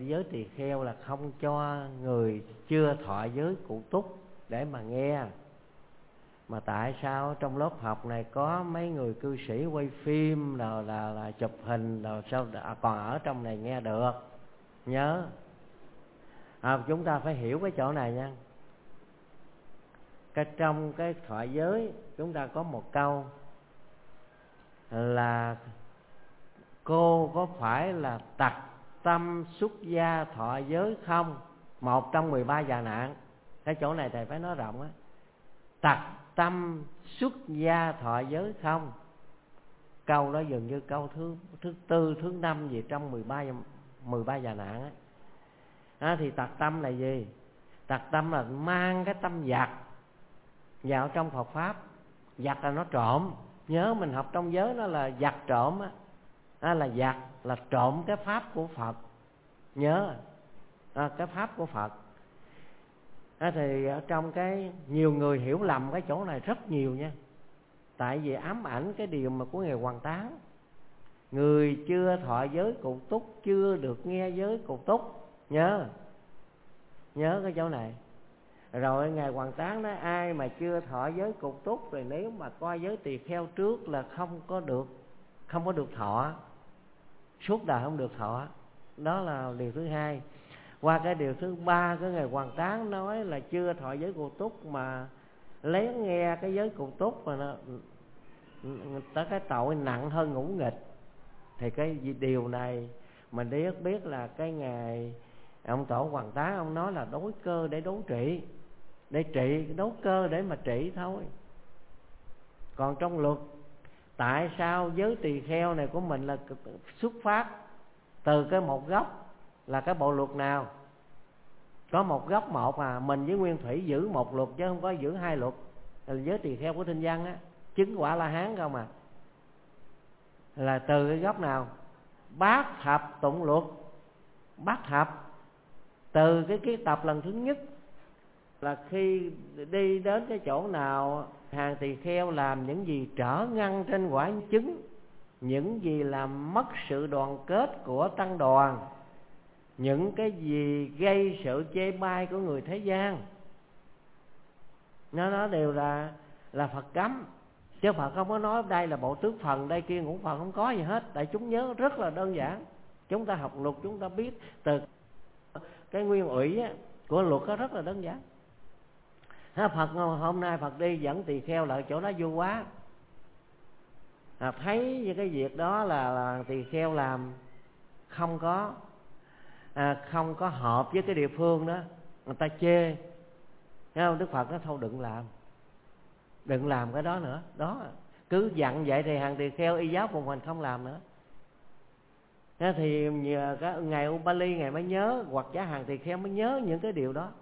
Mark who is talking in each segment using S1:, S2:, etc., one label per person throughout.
S1: giới tỳ kheo là không cho người chưa thọ giới cụ túc để mà nghe. Mà tại sao trong lớp học này có mấy người cư sĩ quay phim rồi là chụp hình rồi sao còn ở trong này nghe được? Nhớ chúng ta phải hiểu cái chỗ này nha. Trong cái thọ giới chúng ta có một câu là cô có phải là tặc tâm xuất gia thọ giới không? Một trong 13 già nạn. Cái chỗ này thầy phải nói rộng á. Tặc tâm xuất gia thọ giới không? Câu đó dường như câu thứ tư, thứ năm gì trong 13 già nạn á. Thì tặc tâm là gì? Tặc tâm là mang cái tâm giặc vào trong Phật pháp. Giặc là nó trộm. Nhớ mình học trong giới nó là giặc trộm á. Là giặc là trộm cái pháp của Phật. Nhớ cái pháp của Phật. Thì ở trong cái nhiều người hiểu lầm cái chỗ này rất nhiều nha. Tại vì ám ảnh cái điều mà của Ngài Hoàn Tán. Người chưa thọ giới cụ túc chưa được nghe giới cụ túc. Nhớ cái chỗ này. Rồi Ngài Hoàn Tán nói ai mà chưa thọ giới cụ túc rồi nếu mà coi giới tỳ kheo trước là không có được thọ, suốt đời không được thọ. Đó là điều thứ hai. Qua cái điều thứ ba, cái Ngài Hoàn Tán nói là chưa thọ giới cụ túc mà lén nghe cái giới cụ túc mà nó tới cái tội nặng hơn ngũ nghịch. Thì cái điều này mình biết là cái Ngài ông Tổ Hoàn Tán ông nói là đối cơ để đối trị, để trị, đối cơ để mà trị thôi. Còn trong luật, tại sao giới tỳ kheo này của mình là xuất phát từ cái một gốc là cái bộ luật nào? Có một gốc một mình với Nguyên Thủy giữ một luật chứ không có giữ hai luật. Là giới tỳ kheo của Tinh Văn á, chứng quả La Hán không à. Là từ cái gốc nào? Bát thập tụng luật. Bát thập từ cái kiết tập lần thứ nhất là khi đi đến cái chỗ nào hàng tỳ kheo làm những gì trở ngăn trên quả chứng, những gì làm mất sự đoàn kết của tăng đoàn, những cái gì gây sự chê bai của người thế gian, nó đều là Phật cấm. Chứ Phật không có nói đây là bộ tước phần, đây kia ngũ phần, không có gì hết. Tại chúng nhớ rất là đơn giản. Chúng ta học luật chúng ta biết từ cái nguyên ủy của luật đó rất là đơn giản. Phật hôm nay Phật đi dẫn tỳ kheo lại chỗ đó vui quá. Thấy như cái việc đó là tỳ kheo làm không có hợp với cái địa phương đó, người ta chê. Thấy không? Đức Phật nói thôi đừng làm cái đó nữa. Đó, cứ dặn vậy thì hàng tỳ kheo y giáo phụng hành không làm nữa. Thế thì nhờ cái ngày Upali ngày mới nhớ, hoặc giả hàng tỳ kheo mới nhớ những cái điều đó.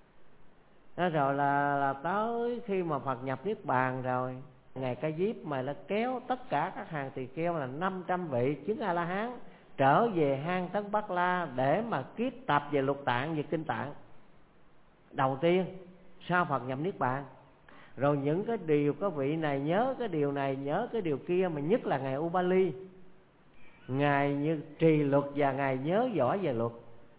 S1: Thế rồi là tới khi mà Phật nhập Niết Bàn rồi, ngày Ca Diếp mà là kéo tất cả các hàng tỳ kheo là 500 vị chứng A La Hán trở về hang Tấn Bắc La để mà kiết tập về lục tạng, về kinh tạng đầu tiên sau Phật nhập Niết Bàn. Rồi những cái điều có vị này nhớ cái điều này, nhớ cái điều kia, mà nhất là ngày Upali, ngài như trì luật và ngài nhớ giỏi về luật.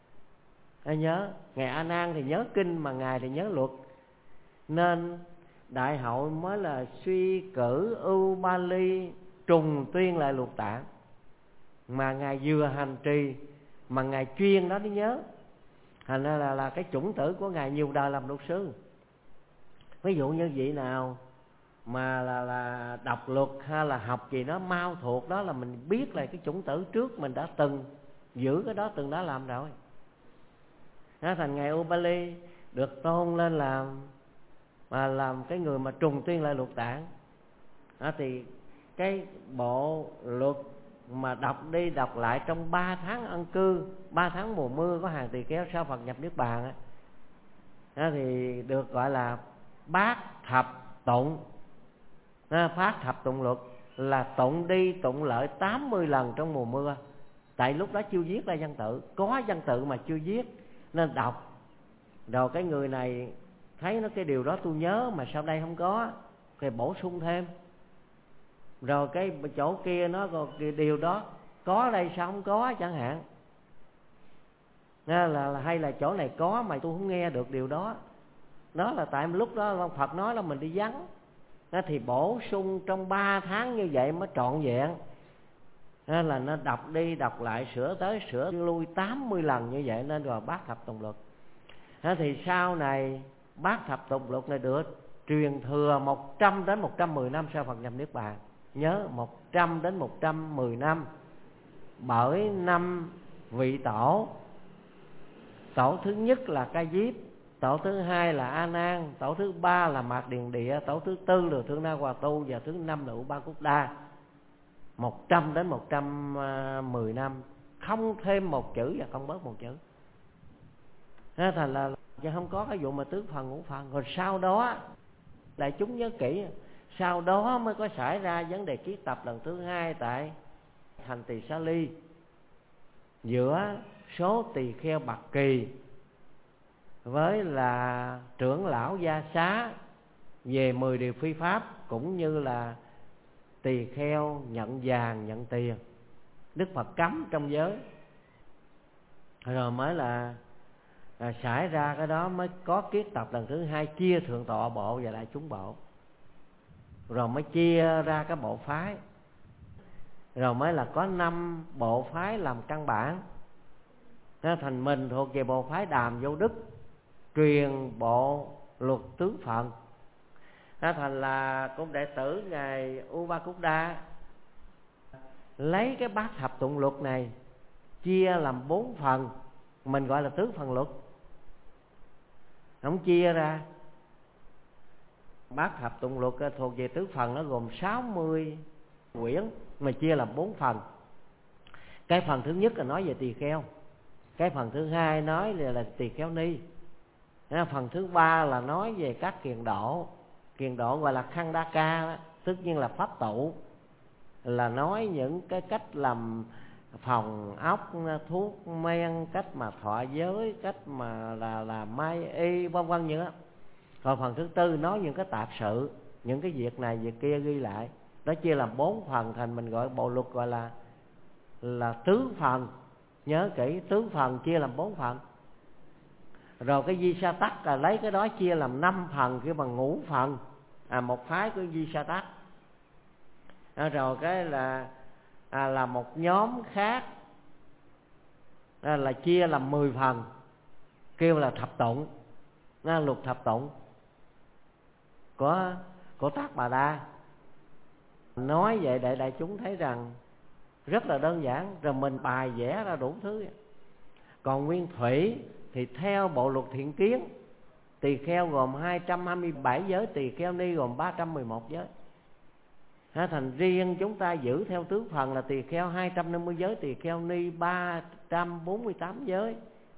S1: Nhớ ngày A Nan thì nhớ kinh mà ngài thì nhớ luật, nên đại hội mới là suy cử Upali trùng tuyên lại lục tạng. Mà ngài vừa hành trì mà ngài chuyên đó mới nhớ. Thành ra là cái chủng tử của ngài nhiều đời làm luật sư. Ví dụ như vị nào mà là đọc luật hay là học gì đó mau thuộc đó là mình biết là cái chủng tử trước mình đã từng giữ cái đó, từng đã làm rồi. Thành ngày Upali được tôn lên làm cái người mà trùng tuyên lại luật tạng. Thì cái bộ luật mà đọc đi đọc lại trong 3 tháng ân cư, 3 tháng mùa mưa có hàng tỳ kheo sau Phật nhập Niết Bàn thì được gọi là bát thập tụng. Bát thập tụng luật là tụng đi tụng lại 80 lần trong mùa mưa. Tại lúc đó chưa viết ra văn tự, có văn tự mà chưa viết nên đọc. Rồi cái người này thấy nó cái điều đó tôi nhớ mà sau đây không có thì bổ sung thêm. Rồi cái chỗ kia nó còn điều đó có đây sao không có chẳng hạn. hay là chỗ này có mà tôi không nghe được điều đó. Đó là tại lúc đó Phật nói là mình đi vắng. Thì bổ sung trong 3 tháng như vậy mới trọn vẹn. Là nó đọc đi đọc lại, sửa tới sửa lui 80 lần như vậy nên rồi Bát Thập Tùng Luật. Thì sau này Bát Thập Tùng Luật này được truyền thừa 100 đến 110 năm sau Phật nhập Niết Bàn. Nhớ 100 đến 110 năm, bởi 5 vị tổ. Tổ thứ nhất là Ca Diếp, tổ thứ hai là A Nan, tổ thứ ba là Mạt Điền Địa, tổ thứ tư là Thương Na Hòa Tu, và thứ năm là Upa Cúc Đa. 100 đến 110 năm, không thêm một chữ và không bớt một chữ. Thành là không có cái vụ mà tứ phần ngũ phần. Rồi sau đó đại chúng nhớ kỹ, sau đó mới có xảy ra vấn đề kiết tập lần thứ hai tại thành Tỳ Xá Ly, giữa số tỳ kheo Bạc Kỳ với là trưởng lão Gia Xá về 10 điều phi pháp, cũng như là tỳ kheo nhận vàng nhận tiền. Đức Phật cấm trong giới. Rồi mới là xảy ra cái đó, mới có kiết tập lần thứ hai, chia thượng tọa bộ và đại chúng bộ. Rồi mới chia ra các bộ phái. Rồi mới là có 5 bộ phái làm căn bản. Thành mình thuộc về bộ phái Đàm Vô Đức, truyền bộ luật tứ phận. Thành là cũng đệ tử ngài Upa Cúc Đa lấy cái Bát Thập Tụng Luật này chia làm 4 phần, mình gọi là tứ phần luật. Không chia ra. Bát Thập Tụng Luật thuộc về tứ phần, nó gồm 60 quyển mà chia làm 4 phần. Cái phần thứ nhất là nói về tỳ kheo, cái phần thứ hai nói là tỳ kheo ni, phần thứ ba là nói về các kiền độ. Kiền độ gọi là Khandaka, tất nhiên là pháp tụ, là nói những cái cách làm phòng ốc, thuốc men, cách mà thọ giới, cách mà là mai y, vân vân như đó. Còn phần thứ tư nói những cái tạp sự, những cái việc này việc kia ghi lại. Đó chia làm 4 phần, thành mình gọi bộ luật gọi là tứ phần. Nhớ kỹ, tứ phần chia làm 4 phần. Rồi cái Di Sa Tắc là lấy cái đó chia làm 5 phần, kêu bằng ngũ phần. Một phái của Di Sa Tắc. Rồi cái là một nhóm khác là chia làm 10 phần, kêu là thập tụng, luật thập tụng của Tác Bà Đa. Nói vậy để đại chúng thấy rằng rất là đơn giản, rồi mình bài vẽ ra đủ thứ. Còn Nguyên Thủy thì theo bộ luật Thiện Kiến, tỳ kheo gồm 227 giới, tỳ kheo ni gồm 311 giới. Thành riêng chúng ta giữ theo tứ phần là tỳ kheo 250 giới, tỳ kheo ni 348 giới.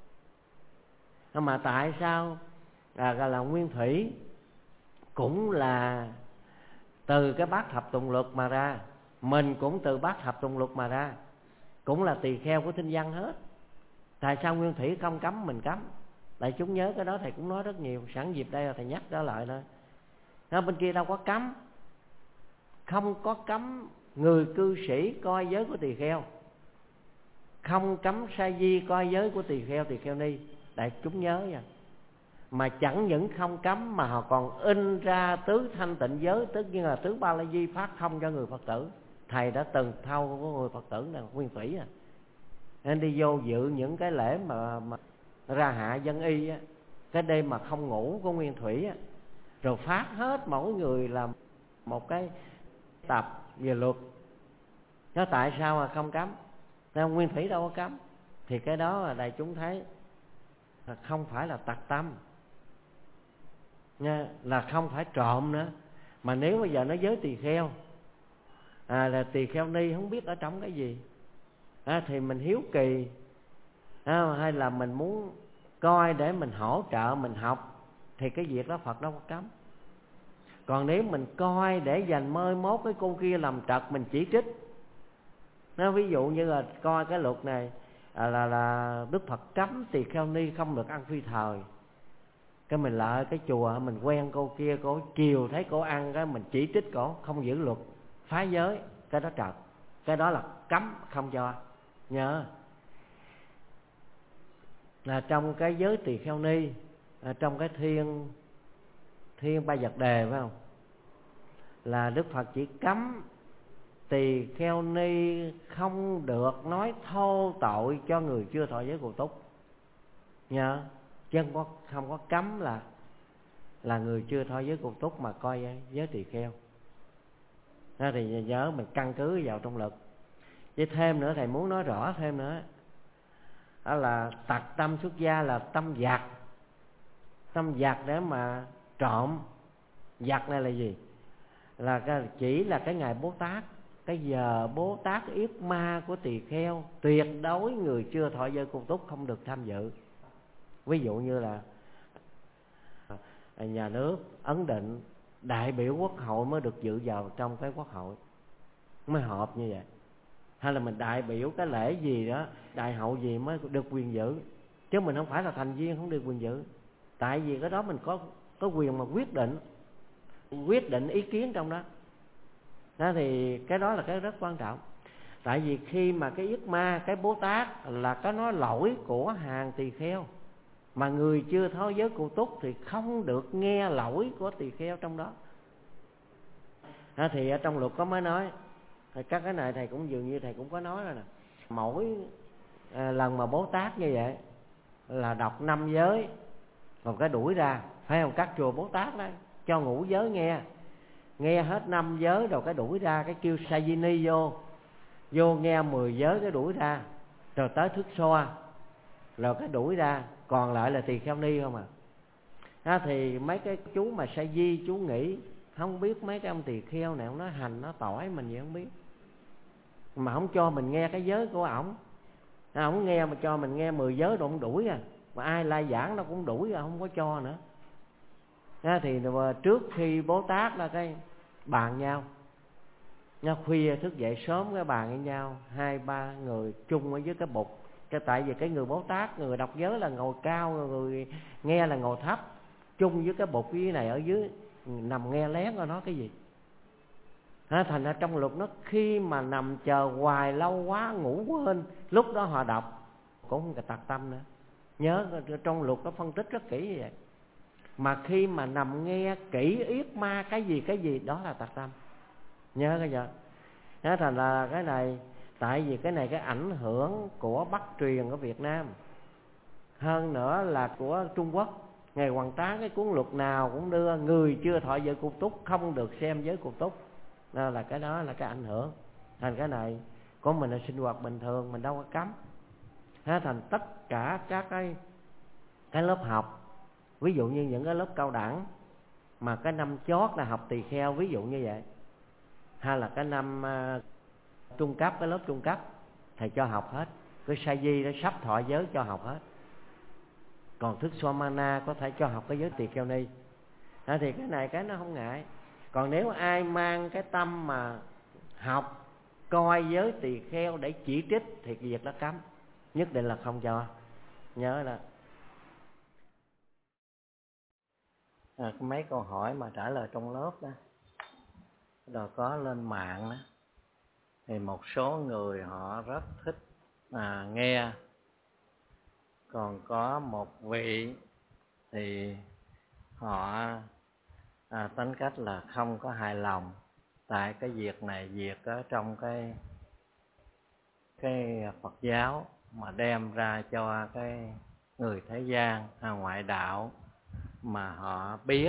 S1: Mà tại sao là Nguyên Thủy cũng là từ cái Bát Thập Tụng Luật mà ra, mình cũng từ Bát Thập Tụng Luật mà ra, cũng là tỳ kheo của Tinh Văn hết. Tại sao Nguyên Thủy không cấm, mình cấm? Đại chúng nhớ cái đó thầy cũng nói rất nhiều, sẵn dịp đây là thầy nhắc đó lại thôi. Bên kia đâu có cấm, không có cấm người cư sĩ coi giới của tỳ kheo, không cấm sa di coi giới của tỳ kheo ni. Đại chúng nhớ nha. Mà chẳng những không cấm mà họ còn in ra tứ thanh tịnh giới, tất nhiên là tứ Ba La Di phát thông cho người Phật tử. Thầy đã từng thâu của người Phật tử này, Nguyên Thủy nên đi vô dự những cái lễ mà ra hạ dân y á, cái đêm mà không ngủ của Nguyên Thủy á, rồi phát hết mỗi người là một cái tập về luật. Nó tại sao mà không cấm? Nên Nguyên Thủy đâu có cấm. Thì cái đó là đại chúng thấy là không phải là tặc tâm nha, là không phải trộm nữa. Mà nếu bây giờ nó giới tỳ kheo là tỳ kheo ni không biết ở trong cái gì, thì mình hiếu kỳ hay là mình muốn coi để mình hỗ trợ mình học, thì cái việc đó Phật đâu có cấm. Còn nếu mình coi để dành mới mốt cái cô kia làm trật, mình chỉ trích ví dụ như là coi cái luật này là Đức Phật cấm tỳ kheo ni không được ăn phi thời, cái mình lại cái chùa mình quen cô kia, cô chiều thấy cô ăn, cái mình chỉ trích cổ không giữ luật phá giới, cái đó trật, cái đó là cấm không cho. Nhớ là trong cái giới tỳ kheo ni, trong cái thiên ba vật đề, phải không, là Đức Phật chỉ cấm tỳ kheo ni không được nói thô tội cho người chưa thọ giới cụ túc nhớ, chứ không có cấm là người chưa thọ giới cụ túc mà coi giới tỳ kheo. Đó thì nhớ mình căn cứ vào trong lực. Với thêm nữa, thầy muốn nói rõ thêm nữa, đó là tặc tâm xuất gia là tâm giặc để mà trộm. Giặc này là gì? Là chỉ là cái ngày Bố Tát, cái giờ Bố Tát yết ma của tỳ kheo, tuyệt đối người chưa thọ giới cụ túc không được tham dự. Ví dụ như là nhà nước ấn định đại biểu quốc hội mới được dự vào trong cái quốc hội, mới họp như vậy. Hay là mình đại biểu cái lễ gì đó, đại hậu gì mới được quyền giữ, chứ mình không phải là thành viên không được quyền giữ. Tại vì cái đó mình có quyền mà quyết định ý kiến trong đó. Đó thì cái đó là cái rất quan trọng. Tại vì khi mà cái yết ma, cái Bố Tát là cái nói lỗi của hàng tỳ kheo, mà người chưa thọ giới cụ túc thì không được nghe lỗi của tỳ kheo trong đó. Đó thì ở trong luật có mới nói, các cái này thầy cũng dường như thầy cũng có nói rồi nè. Mỗi lần mà Bố Tát như vậy là đọc 5 giới, còn cái đuổi ra, phải không? Các chùa Bố Tát đó cho ngũ giới nghe hết 5 giới rồi cái đuổi ra, cái kêu Sajini vô nghe 10 giới cái đuổi ra, rồi tới thức xoa rồi cái đuổi ra, còn lại là tỳ kheo ni không à. Đó thì mấy cái chú mà sa di, chú nghĩ không biết mấy cái ông tỳ kheo này ông nói hành nó tỏi mình vậy không biết, mà không cho mình nghe cái giới của ổng. Ổng nghe mà cho mình nghe 10 giới rồi ông đuổi à, mà ai lai giảng nó cũng đuổi à, không có cho nữa. Đó thì trước khi Bố Tát là cái bàn nhau, khuya thức dậy sớm cái bàn với nhau 2-3 người chung ở dưới cái bục. Tại vì cái người Bố Tát, người đọc giới là ngồi cao, người nghe là ngồi thấp, chung với cái bục dưới này ở dưới nằm nghe lén coi nói cái gì. Thành ra trong luật nó khi mà nằm chờ hoài lâu quá ngủ quên, lúc đó họ đọc cũng không cần tặc tâm nữa. Nhớ trong luật nó phân tích rất kỹ như vậy. Mà khi mà nằm nghe kỹ yết ma cái gì đó là tặc tâm. Nhớ cái giờ. Đó thành là cái này, tại vì cái này cái ảnh hưởng của Bắc truyền ở Việt Nam, hơn nữa là của Trung Quốc. Ngày Hoàng Tán cái cuốn luật nào cũng đưa người chưa thọ giới cụ túc không được xem giới cụ túc. Đó là cái đó là cái ảnh hưởng. Thành cái này của mình là sinh hoạt bình thường, mình đâu có cấm. Thành tất cả các cái lớp học, ví dụ như những cái lớp cao đẳng mà cái năm chót là học tỳ kheo, ví dụ như vậy, hay là cái năm trung cấp, cái lớp trung cấp thầy cho học hết. Cái sa di nó sắp thọ giới cho học hết. Còn thức Swamana có thể cho học cái giới tỳ kheo ni. Đó thì cái này cái nó không ngại. Còn nếu ai mang cái tâm mà học coi giới tỳ kheo để chỉ trích thì cái việc đó cấm, nhất định là không cho. Nhớ là mấy câu hỏi mà trả lời trong lớp đó rồi có lên mạng đó, thì một số người họ rất thích nghe, còn có một vị thì họ tính cách là không có hài lòng tại cái việc này, việc ở trong cái Phật giáo mà đem ra cho cái người thế gian ngoại đạo mà họ biết.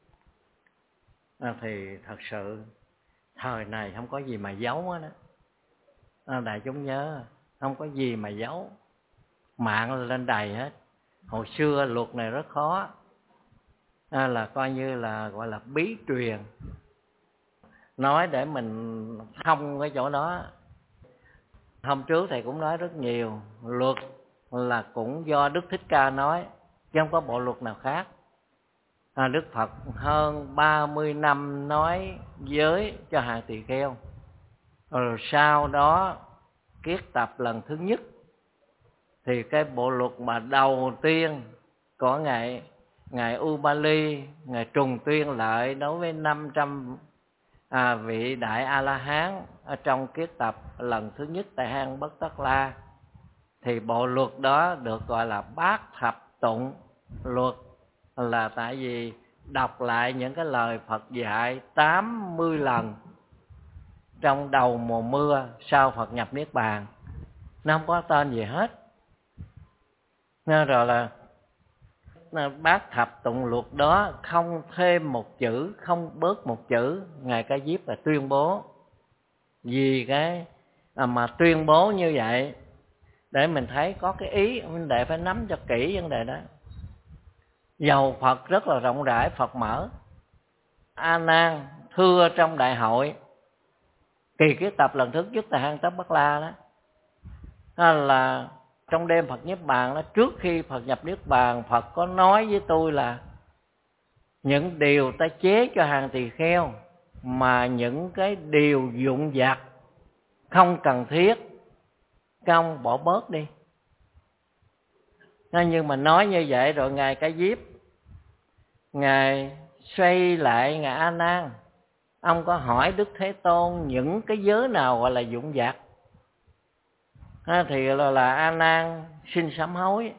S1: Thì thật sự thời này không có gì mà giấu hết đó. Đại chúng nhớ, không có gì mà giấu, mạng lên đầy hết. Hồi xưa luật này rất khó, là coi như là gọi là bí truyền, nói để mình thông cái chỗ đó. Hôm trước thầy cũng nói rất nhiều, luật là cũng do Đức Thích Ca nói, chứ không có bộ luật nào khác. Đức Phật hơn 30 năm nói giới cho hàng tỳ kheo, rồi sau đó kiết tập lần thứ nhất thì cái bộ luật mà đầu tiên của ngài Ubali, ngài trùng tuyên lại đối với 500 vị đại A La Hán ở trong kiết tập lần thứ nhất tại hang Bất Tất La. thì bộ luật đó được gọi là Bát Thập Tụng luật, là tại vì đọc lại những cái lời Phật dạy 80 lần trong đầu mùa mưa sau Phật nhập Niết Bàn. Nó không có tên gì hết. Nên rồi là Bát Thập Tụng luật đó không thêm một chữ, không bớt một chữ. Ngài Ca Diếp là tuyên bố. Vì cái mà tuyên bố như vậy để mình thấy có cái ý, vấn đề phải nắm cho kỹ vấn đề đó. Dầu Phật rất là rộng rãi, Phật mở. A Nan thưa trong đại hội kỳ kiết tập lần thứ nhất tại Hang Tất Bắc La đó, là trong đêm Phật Niết Bàn đó, trước khi Phật nhập Niết Bàn, Phật có nói với tôi là những điều ta chế cho hàng tỳ kheo, mà những cái điều dụng vặt không cần thiết các ông bỏ bớt đi. Nhưng mà nói như vậy rồi Ngài Ca Diếp, Ngài xoay lại Ngài A Nan, ông có hỏi Đức Thế Tôn những cái giới nào gọi là dụng vặt? Thì là A Nan xin sám hối.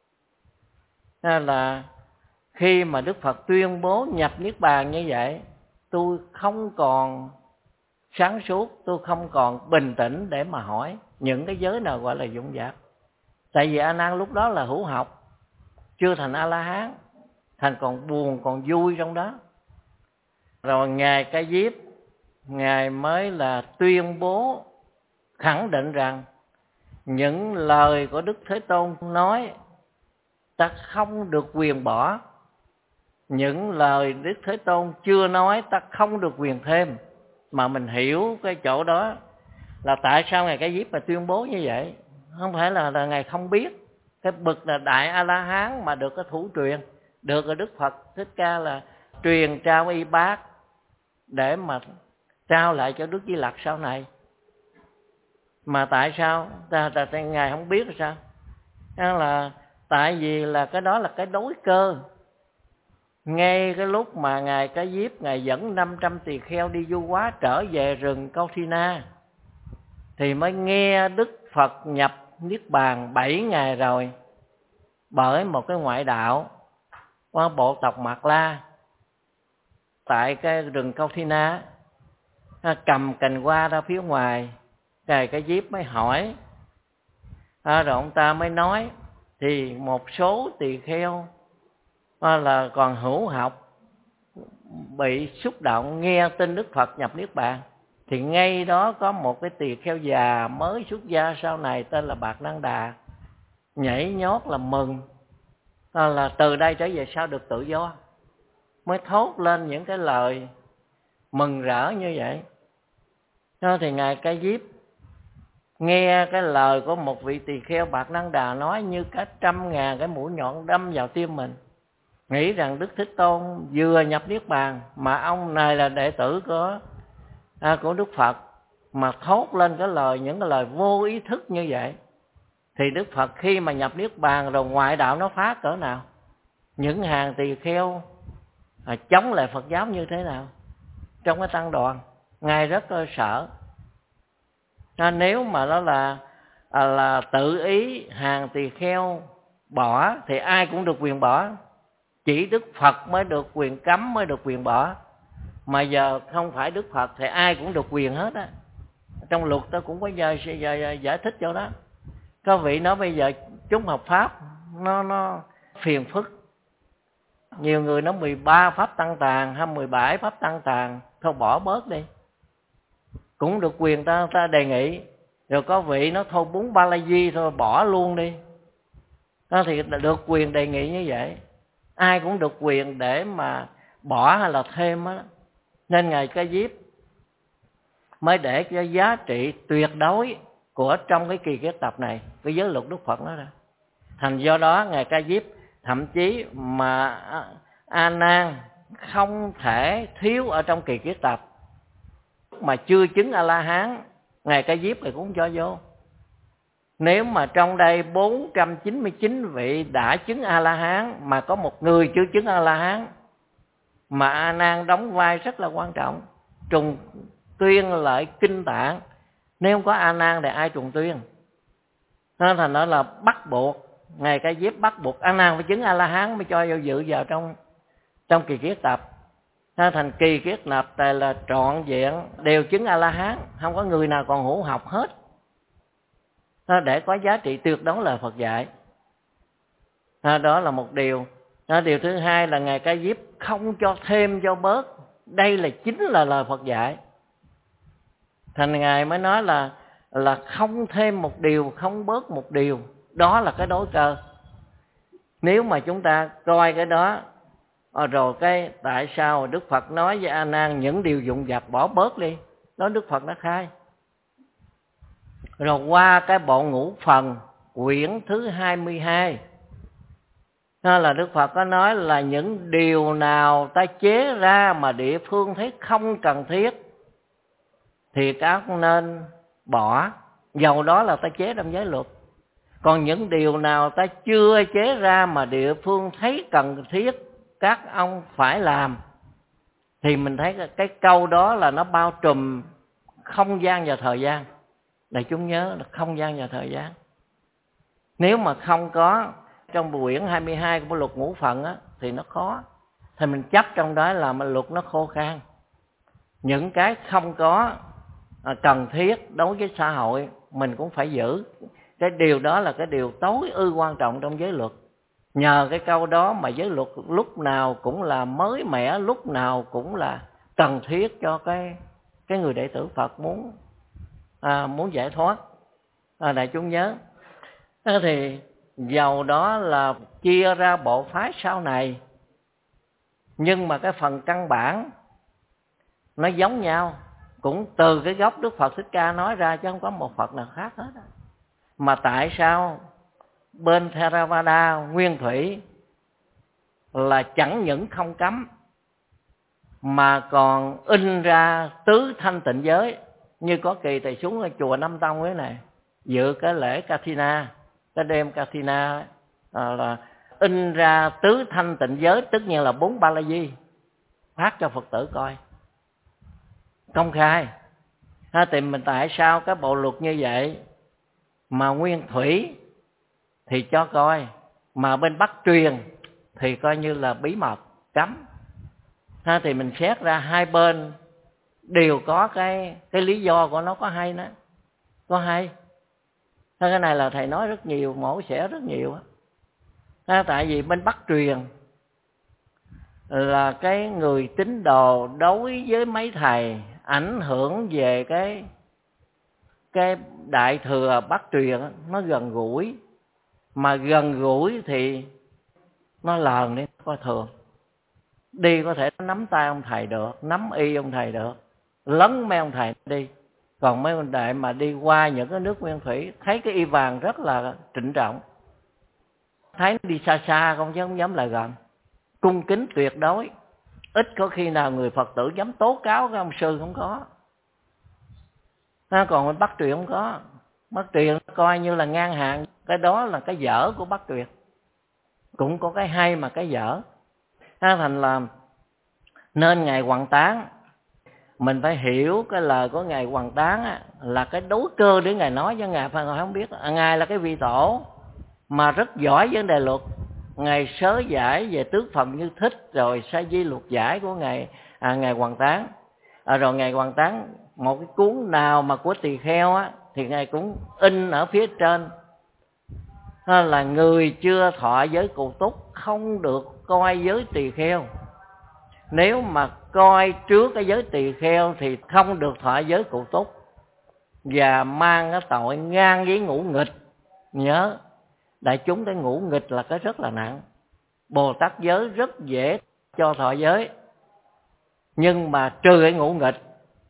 S1: Là khi mà Đức Phật tuyên bố nhập Niết Bàn như vậy, tôi không còn sáng suốt, tôi không còn bình tĩnh để mà hỏi những cái giới nào gọi là dụng vặt. Tại vì A Nan lúc đó là hữu học, chưa thành A La Hán, thành còn buồn còn vui trong đó. Rồi Ngài Ca Diếp, Ngài mới là tuyên bố khẳng định rằng những lời của Đức Thế Tôn nói ta không được quyền bỏ, những lời Đức Thế Tôn chưa nói ta không được quyền thêm. Mà mình hiểu cái chỗ đó là tại sao Ngài Ca Diếp mà tuyên bố như vậy. Không phải là Ngài không biết. Cái bậc là Đại A-la-hán mà được cái thủ truyền, được ở Đức Phật Thích Ca là truyền trao y bát để mà trao lại cho Đức Di Lặc sau này. Mà tại sao Ngài không biết là sao? Đó là tại vì là cái đó là cái đối cơ. Ngay cái lúc mà Ngài Ca Diếp, Ngài dẫn 500 tỳ kheo đi du hóa trở về rừng Câu Thi Na, thì mới nghe Đức Phật nhập Niết Bàn 7 ngày rồi, bởi một cái ngoại đạo qua bộ tộc Mạt La tại cái rừng Câu Thi Na, cầm cành hoa ra phía ngoài. Ngài Ca Diếp mới hỏi, rồi ông ta mới nói, thì một số tỳ kheo là còn hữu học bị xúc động nghe tin Đức Phật nhập Niết Bàn, thì ngay đó có một cái tỳ kheo già mới xuất gia sau này tên là Bạc Năng Đà nhảy nhót là mừng, là từ đây trở về sau được tự do, mới thốt lên những cái lời mừng rỡ như vậy. Thì Ngài Ca Diếp nghe cái lời của một vị tỳ kheo Bạc Năng Đà nói như cả 100.000 cái mũi nhọn đâm vào tim mình, nghĩ rằng Đức Thích Tôn vừa nhập Niết Bàn mà ông này là đệ tử của Đức Phật, mà thốt lên những cái lời vô ý thức như vậy. Thì Đức Phật khi mà nhập Niết Bàn rồi, ngoại đạo nó phá cỡ nào, những hàng tỳ kheo chống lại Phật giáo như thế nào trong cái tăng đoàn, Ngài rất sợ. Nếu mà đó là tự ý hàng tỳ kheo bỏ thì ai cũng được quyền bỏ, chỉ Đức Phật mới được quyền cấm, mới được quyền bỏ. Mà giờ không phải Đức Phật thì ai cũng được quyền hết á. Trong luật tôi cũng có giải thích cho đó. Có vị nói bây giờ chúng học Pháp nó phiền phức. Nhiều người nói 13 Pháp Tăng Tàn hay 17 Pháp Tăng Tàn, thôi bỏ bớt đi. Cũng được quyền ta đề nghị. Rồi có vị nó thôi 4 Ba La Di thôi bỏ luôn đi. Đó thì được quyền đề nghị như vậy. Ai cũng được quyền để mà bỏ hay là thêm á. Nên Ngài Ca Diếp mới để cái giá trị tuyệt đối của trong cái kỳ kết tập này, cái giới luật Đức Phật đó ra. Thành do đó Ngài Ca Diếp thậm chí mà A Nan không thể thiếu ở trong kỳ kết tập, mà chưa chứng A La Hán Ngài Ca Diếp thì cũng cho vô. Nếu mà trong đây 499 vị đã chứng A La Hán mà có một người chưa chứng A La Hán, mà A Nan đóng vai rất là quan trọng, trùng tuyên lợi kinh tạng. Nếu không có A Nan thì ai trùng tuyên? Nên thành đó là bắt buộc, Ngài Ca Diếp bắt buộc A Nan phải chứng A La Hán mới cho vô dự vào trong kỳ kiết tập. Nên thành kỳ kiết tập này là trọn vẹn đều chứng A La Hán, không có người nào còn hữu học hết. Để có giá trị tuyệt đối là Phật dạy. Đó là một điều. Điều thứ hai là Ngài Ca Diếp không cho thêm cho bớt. Đây là chính là lời Phật dạy. Thành Ngài mới nói là không thêm một điều, không bớt một điều. Đó là cái đối cơ. Nếu mà chúng ta coi cái đó, rồi cái tại sao Đức Phật nói với A Nan những điều dụng vặt bỏ bớt đi, đó Đức Phật đã khai. Rồi qua cái bộ ngũ phần quyển thứ 22, đó là Đức Phật có nói là những điều nào ta chế ra mà địa phương thấy không cần thiết thì các nên bỏ, dầu đó là ta chế trong giới luật. Còn những điều nào ta chưa chế ra mà địa phương thấy cần thiết các ông phải làm, thì mình thấy cái câu đó là nó bao trùm không gian và thời gian. Đại chúng nhớ là không gian và thời gian. Nếu mà không có trong quyển 22 của luật ngũ phần á, thì nó khó. Thì mình chấp trong đó là luật nó khô khan. Những cái không có cần thiết đối với xã hội mình cũng phải giữ. Cái điều đó là cái điều tối ưu quan trọng trong giới luật. Nhờ cái câu đó mà giới luật lúc nào cũng là mới mẻ, lúc nào cũng là cần thiết cho cái người đệ tử Phật muốn giải thoát. Đại chúng nhớ. Thì dầu đó là chia ra bộ phái sau này, nhưng mà cái phần căn bản nó giống nhau, cũng từ cái gốc Đức Phật Thích Ca nói ra, chứ không có một Phật nào khác hết. Mà tại sao bên Theravada nguyên thủy là chẳng những không cấm mà còn in ra tứ thanh tịnh giới? Như có kỳ thầy xuống ở chùa Nam Tông ấy này, dự cái lễ Kathina, cái đêm Kathina là in ra tứ thanh tịnh giới, tất nhiên là 4 ba la di, phát cho Phật tử coi công khai. Thì mình tại sao cái bộ luật như vậy mà nguyên thủy thì cho coi, mà bên Bắc truyền thì coi như là bí mật cấm? Thì mình xét ra hai bên đều có cái lý do của nó có hay đó, có hay. Cái này là thầy nói rất nhiều, mổ xẻ rất nhiều. Tại vì bên Bắc truyền là cái người tín đồ đối với mấy thầy ảnh hưởng về cái đại thừa Bắc truyền nó gần gũi, mà gần gũi thì nó lờn đi, coi thường. Đi có thể nắm tay ông thầy được, nắm y ông thầy được, lấn mấy ông thầy đi. Còn mấy huynh đệ mà đi qua những cái nước nguyên thủy, thấy cái y vàng rất là trịnh trọng, thấy nó đi xa xa không chứ không dám lại gần, cung kính tuyệt đối. Ít có khi nào người Phật tử dám tố cáo cái ông sư, không có. Còn bên Bắc truyền không có. Bắc truyền coi như là ngang hàng. Cái đó là cái dở của Bắc truyền. Cũng có cái hay mà cái dở. Thành là nên Ngài Hoằng Tán, mình phải hiểu cái lời của Ngài Hoằng Tán là cái đối cơ để Ngài nói, cho Ngài phải không biết. Ngài là cái vị tổ mà rất giỏi vấn đề luật. Ngài sớ giải về tước phần Như Thích, rồi sa di luật giải của Ngài Hoằng Tán. Rồi Ngài Hoằng Tán một cái cuốn nào mà của tỳ kheo thì Ngài cũng in ở phía trên là người chưa thọ giới cụ túc không được coi giới tỳ kheo. Nếu mà coi trước cái giới tỳ kheo thì không được thọ giới cụ túc, và mang cái tội ngang với ngũ nghịch. Nhớ, đại chúng cái ngũ nghịch là cái rất là nặng. Bồ Tát giới rất dễ cho thọ giới, nhưng mà trừ cái ngũ nghịch.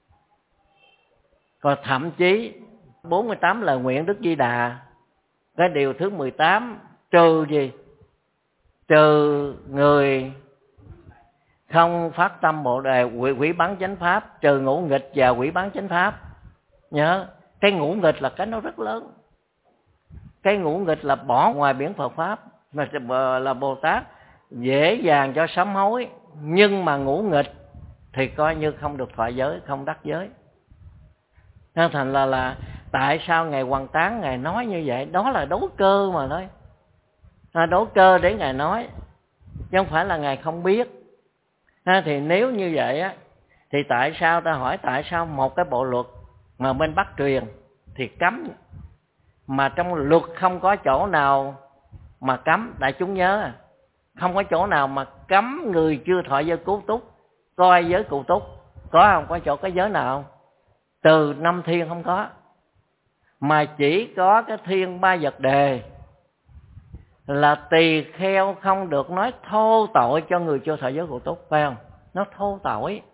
S1: Còn thậm chí 48 lời nguyện Đức Di Đà, cái điều thứ 18 trừ gì? Trừ người không phát tâm Bồ Đề, quỷ bán chánh pháp, trừ ngũ nghịch và quỷ bán chánh pháp. Nhớ, cái ngũ nghịch là cái nó rất lớn. Cái ngũ nghịch là bỏ ngoài biển Phật pháp, mà là Bồ Tát dễ dàng cho sám hối, nhưng mà ngũ nghịch thì coi như không được thọ giới, không đắc giới. Thành là
S2: tại sao Ngài Hoằng Tán Ngài nói như vậy? Đó là đấu cơ mà nói. Đấu cơ để Ngài nói, chứ không phải là Ngài không biết. Thì nếu như vậy á, thì tại sao ta hỏi tại sao một cái bộ luật mà bên Bắc truyền thì cấm, mà trong luật không có chỗ nào mà cấm? Đại chúng nhớ, không có chỗ nào mà cấm người chưa thọ giới cú túc coi giới cụ túc, có không? Có chỗ cái giới nào? Từ năm thiên không có, mà chỉ có cái thiên ba vật đề là tỳ kheo không được nói thô tội cho người chưa thọ giới cụ túc, phải không? Nó thô tội,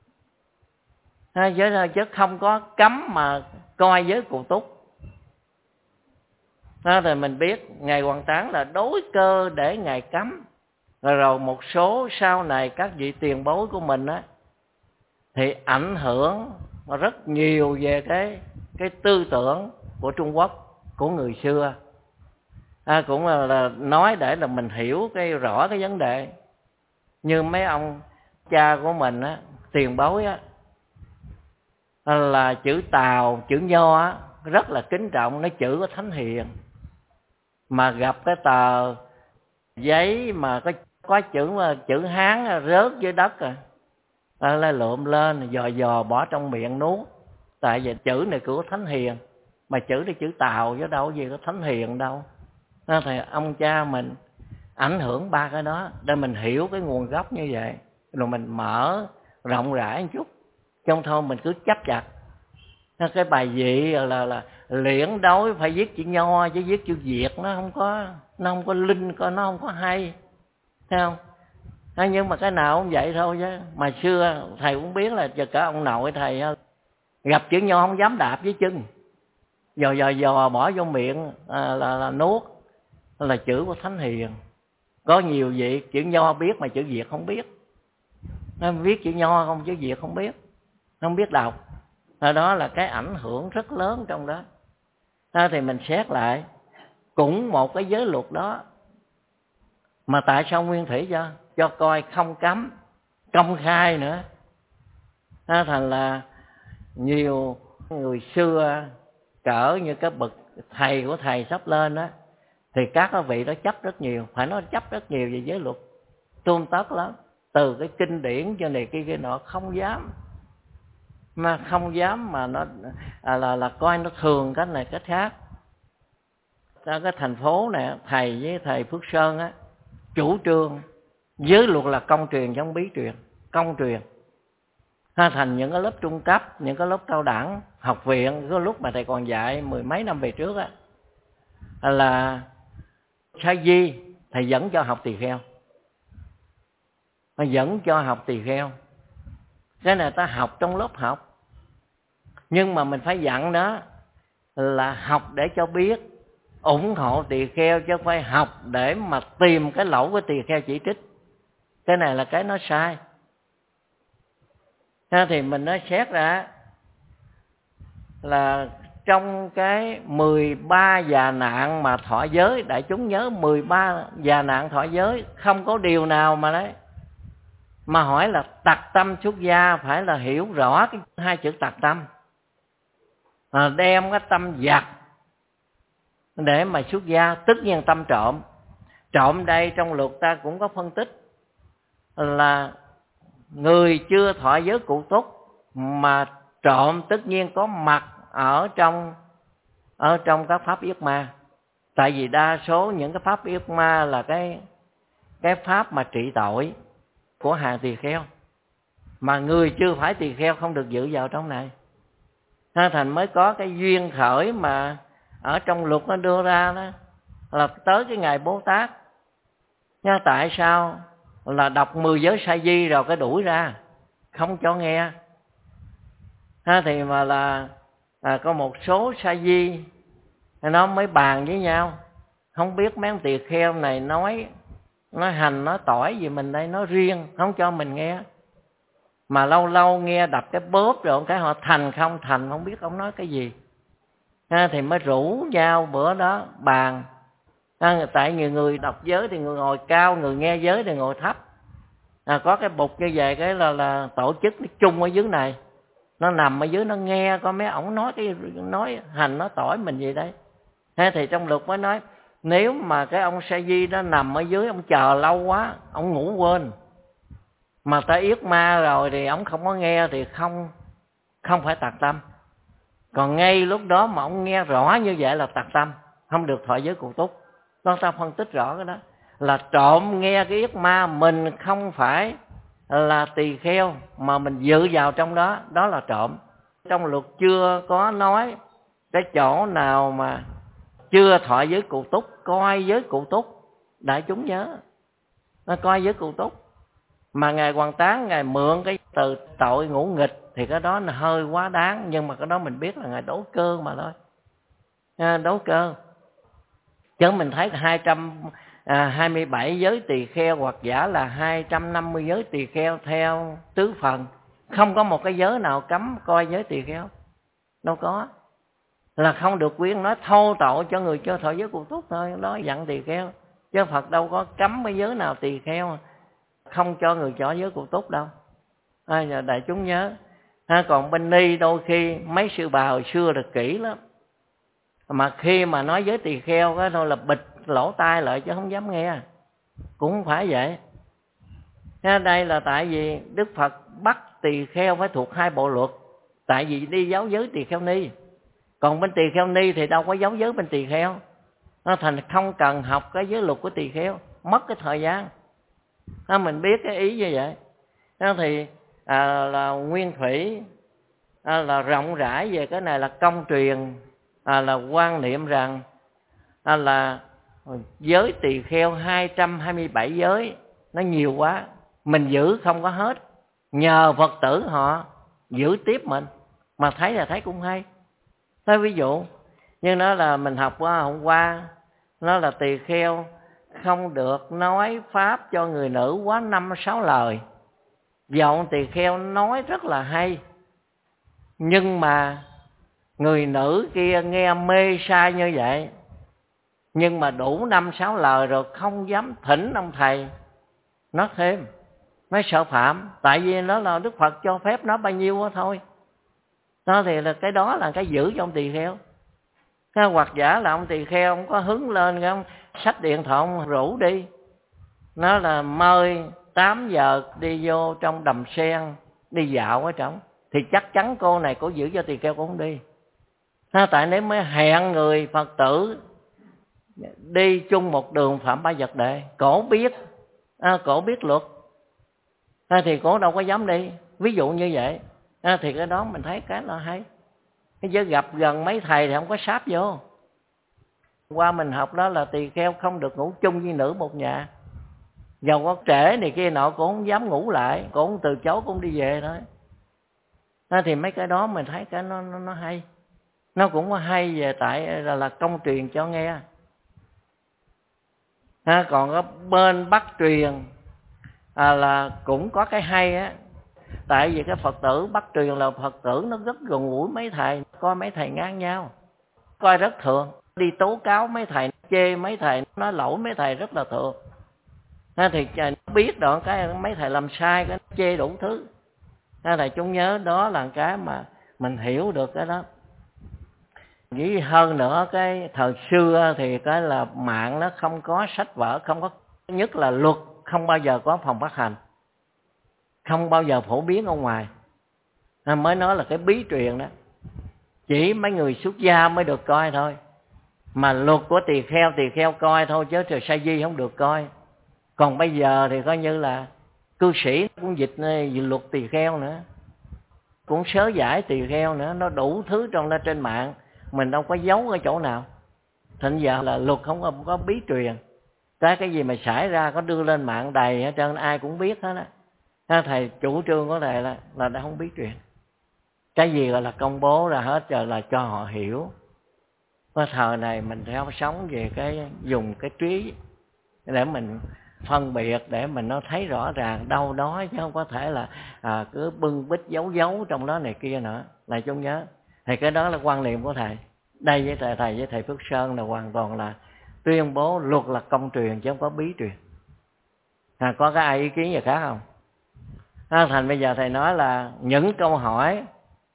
S2: chứ không có cấm mà coi giới cụ túc. Rồi mình biết Ngài Hoằng Tán là đối cơ để Ngài cấm. Rồi một số sau này các vị tiền bối của mình á, thì ảnh hưởng rất nhiều về cái tư tưởng của Trung Quốc, của người xưa. Cũng là nói để là mình hiểu rõ cái vấn đề. Như mấy ông cha của mình á, tiền bối á, là chữ Tào, chữ Nho á, rất là kính trọng, nó chữ có thánh hiền. Mà gặp cái tờ giấy mà có chữ Hán rớt dưới đất lượm lên dò dò bỏ trong miệng nuốt. Tại vì chữ này của thánh hiền, mà chữ này chữ Tào chứ đâu có gì có thánh hiền đâu. Thì ông cha mình ảnh hưởng ba cái đó để mình hiểu cái nguồn gốc như vậy, rồi mình mở rộng rãi một chút, trong thôi mình cứ chấp chặt cái bài vị là liễn đối phải viết chữ Nho, chứ viết chữ Việt nó không có linh, nó không có hay, thấy không? Nhưng mà cái nào cũng vậy thôi chứ. Mà xưa thầy cũng biết là cả ông nội thầy gặp chữ Nho không dám đạp với chân, dò bỏ vô miệng là nuốt, là chữ của thánh hiền. Có nhiều vị chữ Nho biết mà chữ Việt không biết, nó viết chữ Nho không, chữ Việt không biết đọc. Đó là cái ảnh hưởng rất lớn trong đó. Thì mình xét lại, cũng một cái giới luật đó, mà tại sao Nguyên Thủy cho coi không cấm, công khai nữa? Thành là nhiều người xưa cỡ như cái bậc thầy của thầy sắp lên đó, thì các vị đó chấp rất nhiều, phải nói chấp rất nhiều về giới luật, tuôn tất lắm, từ cái kinh điển cho này kia nọ, không dám mà nó là coi nó thường cái này cái khác. Ở cái thành phố này, thầy với thầy Phước Sơn á, chủ trương giới luật là công truyền chứ không bí truyền, công truyền. Thành những cái lớp trung cấp, những cái lớp cao đẳng, học viện, cái lúc mà thầy còn dạy mười mấy năm về trước á, là sa di thầy dẫn cho học tỳ kheo, dẫn cho học tỳ kheo. Cái này ta học trong lớp học, nhưng mà mình phải dặn đó là học để cho biết, ủng hộ tỳ kheo, chứ không phải học để mà tìm cái lỗi của tỳ kheo chỉ trích. Cái này là cái nó sai. Thì mình nói xét ra là trong cái 13 già nạn mà thọ giới, đại chúng nhớ 13 già nạn thọ giới, không có điều nào mà đấy mà hỏi là tặc tâm xuất gia. Phải là hiểu rõ cái hai chữ tặc tâm, đem cái tâm giặc để mà xuất gia. Tất nhiên tâm trộm, trộm đây trong luật ta cũng có phân tích là người chưa thọ giới cụ túc mà trộm, tất nhiên có mặt ở trong các pháp yết ma. Tại vì đa số những cái pháp yết ma là cái pháp mà trị tội của hàng tỳ kheo, mà người chưa phải tỳ kheo không được dự vào trong này. Thành mới có cái duyên khởi mà ở trong luật nó đưa ra đó, là tới cái ngày Bố Tát. Tại sao là đọc 10 giới sa di rồi cái đuổi ra, không cho nghe. Thì mà là có một số sa di nó mới bàn với nhau, không biết mấy ông tỳ kheo này nói hành nói tỏi gì mình đây, nói riêng không cho mình nghe. Mà lâu lâu nghe đập cái bóp rồi cái họ thành không biết ông nói cái gì. Thì mới rủ nhau bữa đó bàn. Tại nhiều người đọc giới thì người ngồi cao, người nghe giới thì ngồi thấp. Có cái bục như vậy, cái là tổ chức nó chung ở dưới này, nó nằm ở dưới nó nghe coi mấy ổng nói hành nói tỏi mình gì đây. Thế thì trong luật mới nói nếu mà cái ông sa di đó nằm ở dưới, ông chờ lâu quá, ông ngủ quên, mà ta yết ma rồi thì ông không có nghe thì không phải tạc tâm. Còn ngay lúc đó mà ông nghe rõ như vậy là tạc tâm, không được thọ giới cụ túc. Đó ta phân tích rõ cái đó là trộm nghe cái yết ma, mình không phải là tỳ kheo mà mình dự vào trong đó, đó là trộm. Trong luật chưa có nói cái chỗ nào mà chưa thọ giới cụ túc, coi giới cụ túc. Đại chúng nhớ, nó coi giới cụ túc. Mà Ngài Hoàn Tán Ngài mượn cái từ tội ngũ nghịch thì cái đó là hơi quá đáng, nhưng mà cái đó mình biết là Ngài đấu cơ mà thôi. Đấu cơ. Chứ mình thấy 227 giới tỳ kheo hoặc giả là 250 giới tỳ kheo theo tứ phần, không có một cái giới nào cấm coi giới tỳ kheo. Đâu có. Là không được quyền nói thô tội cho người chưa thọ giới cụ túc thôi, đó dặn tỳ kheo. Chứ Phật đâu có cấm cái giới nào tỳ kheo không cho người trọ giới cụ túc đâu. Giờ đại chúng nhớ. Còn bên ni đôi khi mấy sư bà hồi xưa là kỹ lắm, mà khi mà nói với tỳ kheo cái thôi là bịt lỗ tai lại chứ không dám nghe. Cũng không phải vậy. Đây là tại vì Đức Phật bắt tỳ kheo phải thuộc hai bộ luật, tại vì đi giáo giới tỳ kheo ni. Còn bên tỳ kheo ni thì đâu có giáo giới bên tỳ kheo, nó thành không cần học cái giới luật của tỳ kheo, mất cái thời gian. Mình biết cái ý như vậy. Thì là nguyên thủy là rộng rãi về cái này là công truyền, là quan niệm rằng là giới tỳ kheo 227 giới nó nhiều quá, mình giữ không có hết, nhờ Phật tử họ giữ tiếp mình, mà thấy là thấy cũng hay. Nói ví dụ như nó là mình học qua hôm qua, nó là tỳ kheo không được nói pháp cho người nữ quá 5-6 lời. Dọn tỳ kheo nói rất là hay, nhưng mà người nữ kia nghe mê sai như vậy, nhưng mà đủ 5-6 lời rồi không dám thỉnh ông thầy nói thêm, nói sợ phạm. Tại vì nó là Đức Phật cho phép nó bao nhiêu đó thôi. Đó thì là cái đó là cái giữ cho ông tỳ kheo. Hoặc giả là ông tỳ kheo ông có hứng lên, ông xách điện thoại ông rủ đi, nó là mời 8 giờ đi vô trong đầm sen đi dạo ở trong, thì chắc chắn cô này cô giữ cho tỳ kheo cũng không đi. Tại nếu mới hẹn người Phật tử đi chung một đường phạm ba vật đệ, cổ biết luật, thì cổ đâu có dám đi. Ví dụ như vậy, thì cái đó mình thấy cái là hay. Cái giới gặp gần mấy thầy thì không có sáp vô. Qua mình học đó là tỳ kheo không được ngủ chung với nữ một nhà. Dầu có trễ này kia nọ cũng không dám ngủ lại, cũng không từ chối, cũng đi về thôi. Thì mấy cái đó mình thấy cái nó hay. Nó cũng có hay về tại là công truyền cho nghe. Còn ở bên Bắc truyền là cũng có cái hay á. Tại vì cái Phật tử Bắc truyền là Phật tử nó rất gần gũi mấy thầy, coi mấy thầy ngang nhau, coi rất thường. Đi tố cáo mấy thầy, chê mấy thầy, nói lỗi mấy thầy rất là thường. Thì biết đoạn cái mấy thầy làm sai, cái chê đủ thứ. Thầy chúng nhớ đó là cái mà mình hiểu được cái đó. Với hơn nữa cái thời xưa thì cái là mạng nó không có sách vở, không có, nhất là luật không bao giờ có phòng phát hành, không bao giờ phổ biến ở ngoài. Mới nói là cái bí truyền đó, chỉ mấy người xuất gia mới được coi thôi. Mà luật của tỳ kheo coi thôi, chứ trời sa di không được coi. Còn bây giờ thì coi như là cư sĩ cũng dịch luật tỳ kheo nữa, cũng sớ giải tỳ kheo nữa, nó đủ thứ trong đó trên mạng, mình đâu có giấu ở chỗ nào. Thành giờ là luật không có bí truyền, cái gì mà xảy ra có đưa lên mạng đầy hết trơn, ai cũng biết hết á. Thầy chủ trương của thầy là đã không bí truyền. Cái gì gọi là công bố ra hết rồi là cho họ hiểu. Cái thời này mình theo sống về cái dùng cái trí để mình phân biệt, để mình nó thấy rõ ràng đâu đó, chứ không có thể là cứ bưng bít giấu trong đó này kia nữa. Này chung nhớ, thì cái đó là quan niệm của thầy. Đây với thầy Phước Sơn là hoàn toàn là tuyên bố luật là công truyền chứ không có bí truyền. Có cái ai ý kiến gì khác không? Thành bây giờ thầy nói là những câu hỏi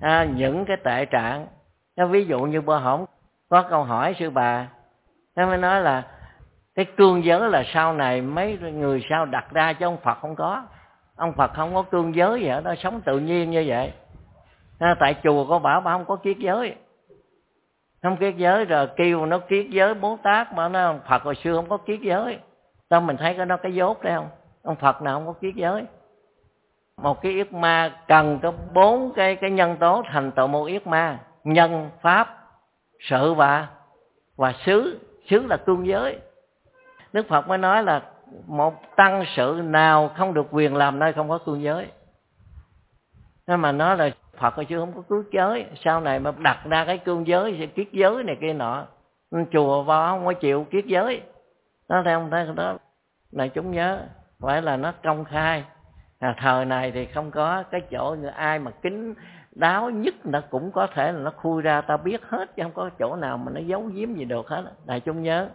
S2: những cái tệ trạng. Ví dụ như bữa hổm có câu hỏi sư bà, nó mới nói là cái cương giới là sau này mấy người sau đặt ra chứ ông Phật không có. Ông Phật không có cương giới vậy, nó sống tự nhiên như vậy. Tại chùa có bảo không có kiết giới, không kiết giới, rồi kêu nó kiết giới Bồ Tát, mà nó Phật hồi xưa không có kiết giới. Sao mình thấy cái đó cái dốt đấy không? Ông Phật nào không có kiết giới. Một cái yết ma cần có 4 cái nhân tố thành tựu một yết ma: nhân, pháp, sự và xứ. Xứ là cương giới. Đức Phật mới nói là một tăng sự nào không được quyền làm nơi không có cương giới. Nên mà nói là Phật hồi xưa không có cương giới, sau này mà đặt ra cái cương giới sẽ kiết giới này kia nọ. Chùa vào không có chịu kiết giới. Nó thấy không, thấy đó này chúng nhớ, phải là nó công khai. Thời này thì không có cái chỗ người ai mà kín đáo nhất nó cũng có thể là nó khui ra ta biết hết, chứ không có chỗ nào mà nó giấu giếm gì được hết. Đại chúng nhớ.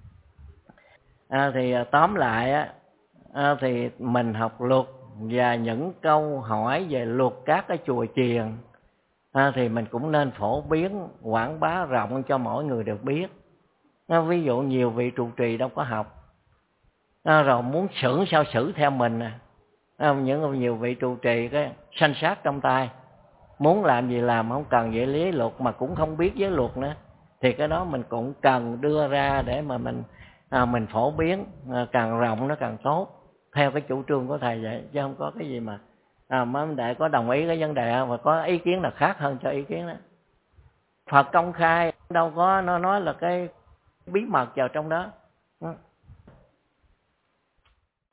S2: Thì tóm lại thì mình học luật và những câu hỏi về luật các cái chùa chiền thì mình cũng nên phổ biến, quảng bá rộng cho mỗi người được biết. Ví dụ nhiều vị trụ trì đâu có học, rồi muốn xử sao xử theo mình. Những nhiều vị trụ trì cái sanh sát trong tay, muốn làm gì làm, không cần về lý luật mà cũng không biết giới luật nữa, thì cái đó mình cũng cần đưa ra để mà mình phổ biến, càng rộng nó càng tốt, theo cái chủ trương của thầy vậy, chứ không có cái gì mà mấy đệ có đồng ý cái vấn đề và có ý kiến nào khác hơn cho ý kiến đó. Phật công khai đâu có nó nói là cái bí mật vào trong đó.